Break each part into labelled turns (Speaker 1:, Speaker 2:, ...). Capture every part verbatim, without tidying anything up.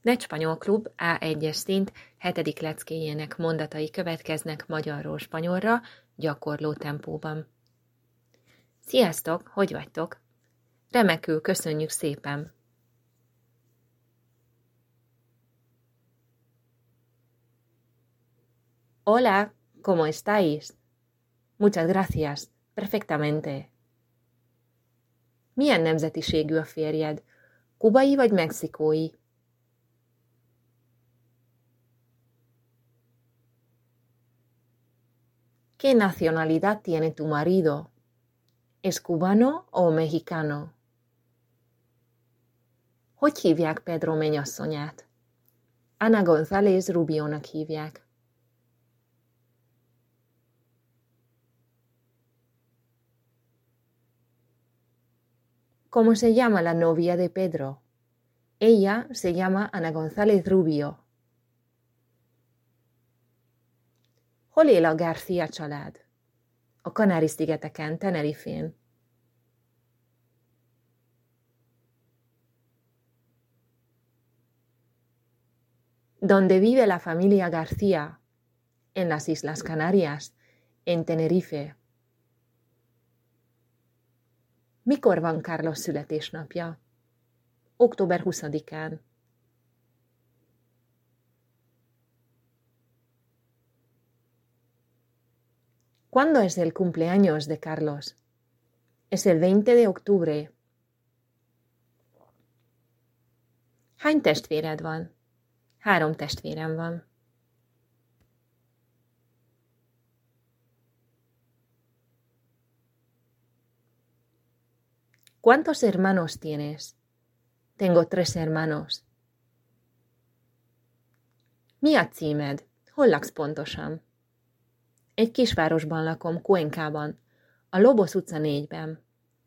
Speaker 1: Net Spanyol Klub á egyes szint hetedik leckéjének mondatai következnek magyarról spanyolra, gyakorló tempóban. Sziasztok, hogy vagytok? Remekül, köszönjük szépen! Hola, ¿cómo estáis? Muchas gracias, perfectamente. Milyen nemzetiségű a férjed? Kubai vagy mexikói? ¿Qué nacionalidad tiene tu marido? ¿Es cubano o mexicano? Hogy hívják Pedro mennyasszonyát? Ana González Rubiónak hívják. ¿Cómo se llama la novia de Pedro? Ella se llama Ana González Rubio. Hol él a García család? A Kanári-szigeteken, Tenerifén. ¿Dónde vive la familia García? En las Islas Canarias, en Tenerife. Mikor van Carlos születésnapja? október huszadikán. ¿Cuándo es el cumpleaños de Carlos? Es el veinte de octubre. Hány testvéred van? Három testvérem van. ¿Cuántos hermanos tienes? Tengo tres hermanos. Mi a címed? Hol laksz pontosan? Egy kisvárosban lakom, Cuencában, a Lobos utca négyben.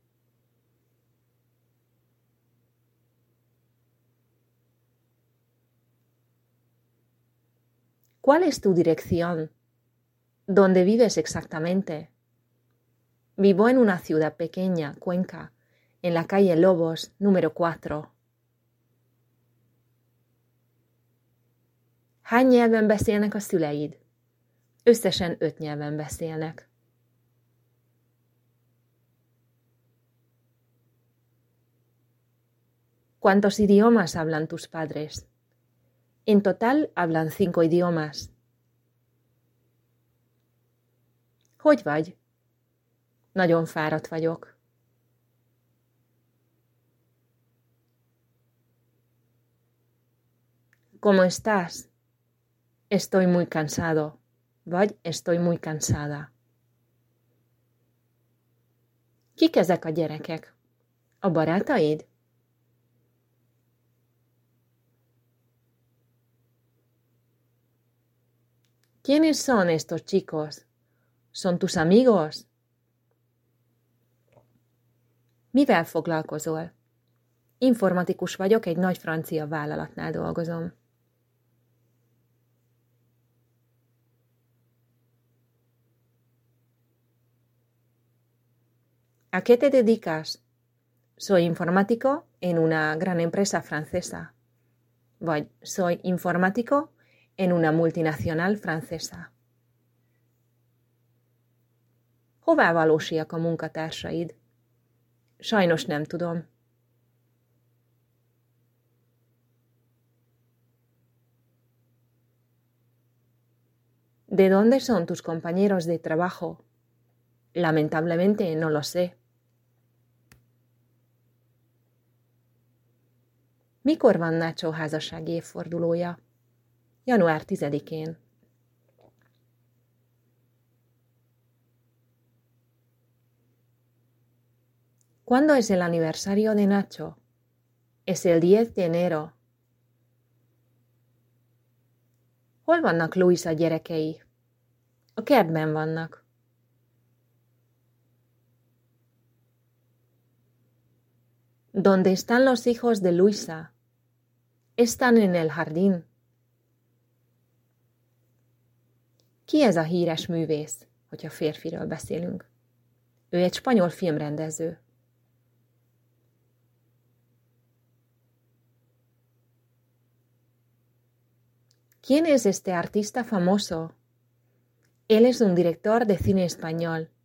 Speaker 1: ¿Cuál es tu dirección? ¿Dónde vives exactamente? Vivo en una ciudad pequeña, Cuenca, en la calle Lobos, número cuatro. Hány nyelven beszélnek a szüleid? Összesen öt nyelven beszélnek. ¿Cuántos idiomas hablan tus padres? En total hablan cinco idiomas. Hogy vagy? Nagyon fáradt vagyok. ¿Cómo estás? Estoy muy cansado. Vagy estoy muy cansada. Kik ezek a gyerekek? A barátaid? ¿Quiénes son estos chicos? ¿Son tus amigos? Mivel foglalkozol? Informatikus vagyok, egy nagy francia vállalatnál dolgozom. ¿A qué te dedicas? Soy informático en una gran empresa francesa. Vagy soy informático en una multinacional francesa. Hová valósiak a munkatársaid? Sajnos nem tudom. ¿De dónde son tus compañeros de trabajo? Lamentablemente no lo sé. Mikor van Nacho házassági évfordulója? január tizedikén. ¿Cuándo es el aniversario de Nacho? Es el diez de enero. Hol vannak Luisa gyerekei? A kertben vannak. ¿Dónde están los hijos de Luisa? Están en el jardín. Ki ez a híres művész, hogyha férfiről beszélünk? Ő egy spanyol filmrendező. ¿Quién es este artista famoso? Él es un director de cine español.